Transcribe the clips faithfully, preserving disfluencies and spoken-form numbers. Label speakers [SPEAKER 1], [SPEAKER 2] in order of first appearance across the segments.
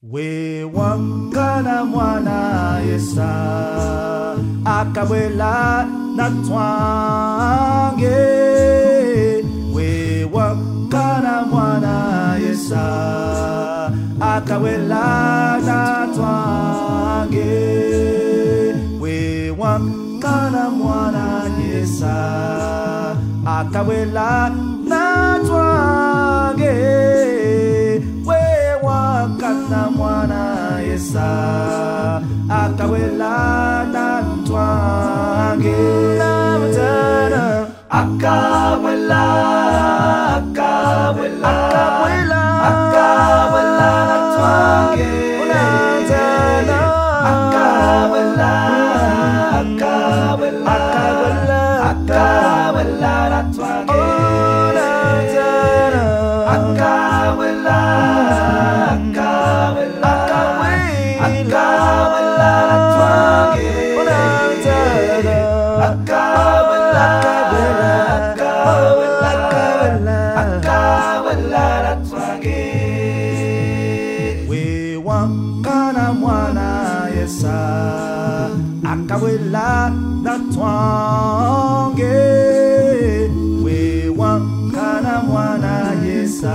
[SPEAKER 1] We wakana mwana yesa akabwela na twange. We wakana mwana yesa akabwela na twange. We wakana mwana yesa akabwela na twange. Wakana mwana yesa akawela na twange. Namatana akawela akawela akawela akawela na twange. Namatana akawela akawela akawela akawela na twange. Namatana akawela wakana mwana yesa akawela na twange. We wakana mwana yesa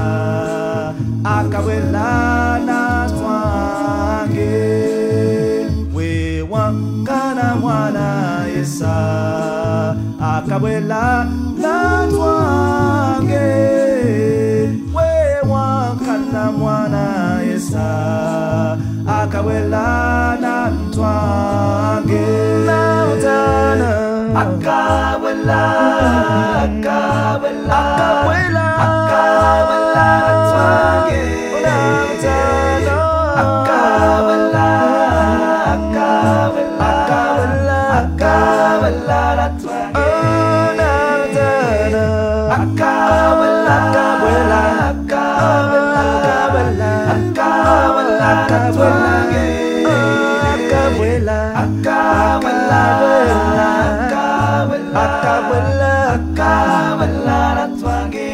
[SPEAKER 1] akawela na twange. We wakana mwana yesa akawela na twange. We wakana mwana yesa akawela na twange. Nautana akawela akawela akawela akawela na twange. Nautana akawela akawela akawela akawela na twange. Nautana akawela akawela akawela akawela akawela akawela akawela akawela akawela akawela na twange.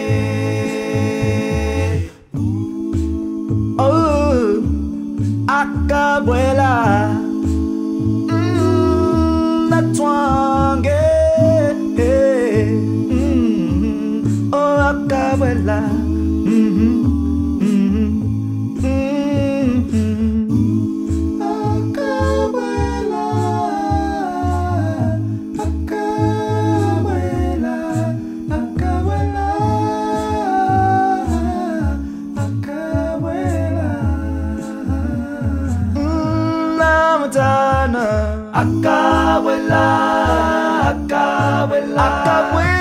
[SPEAKER 1] Oh, akawela na twange. Oh, akawela. Akawela, akawela, akawela.